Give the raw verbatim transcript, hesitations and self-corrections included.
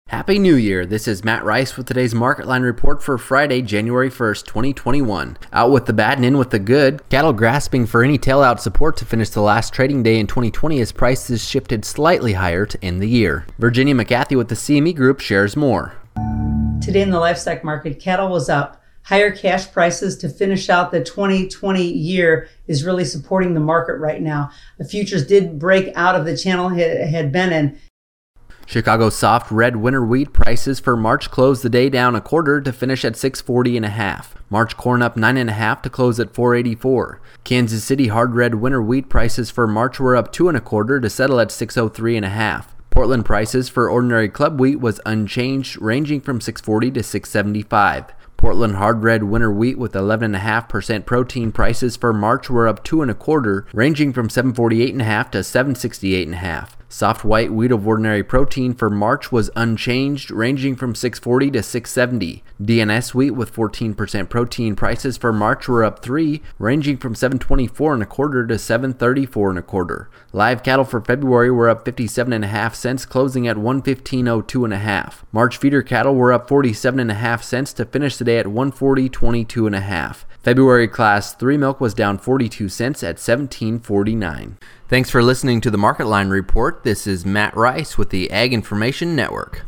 Happy New Year! This is Matt Rice with today's Market Line Report for Friday, January first, twenty twenty-one. Out with the bad and in with the good. Cattle grasping for any tail-out support to finish the last trading day in twenty twenty as prices shifted slightly higher to end the year. Virginia McGathy with the C M E Group shares more. Today in the livestock market, cattle was up. Higher cash prices to finish out the twenty twenty year is really supporting the market right now. The futures did break out of the channel it had been in. Chicago soft red winter wheat prices for March closed the day down a quarter to finish at six forty and a half. March corn up nine and a half to close at four eighty-four. Kansas City hard red winter wheat prices for March were up two and a quarter to settle at six oh three and a half. Portland prices for ordinary club wheat was unchanged, ranging from six forty to six seventy-five. Portland hard red winter wheat with eleven point five percent protein prices for March were up two and a quarter, ranging from seven forty-eight and a half to seven sixty-eight and a half. Soft white wheat of ordinary protein for March was unchanged, ranging from six forty to six seventy. D N S wheat with fourteen percent protein prices for March were up three, ranging from seven twenty-four and a quarter to seven thirty-four and a quarter. Live cattle for February were up fifty-seven and a half cents, closing at one fifteen oh two and a half. March feeder cattle were up forty-seven and a half cents to finish the day at one forty twenty-two and a half. February class three milk was down forty-two cents at seventeen forty-nine. Thanks for listening to the Market Line Report. This is Matt Rice with the Ag Information Network.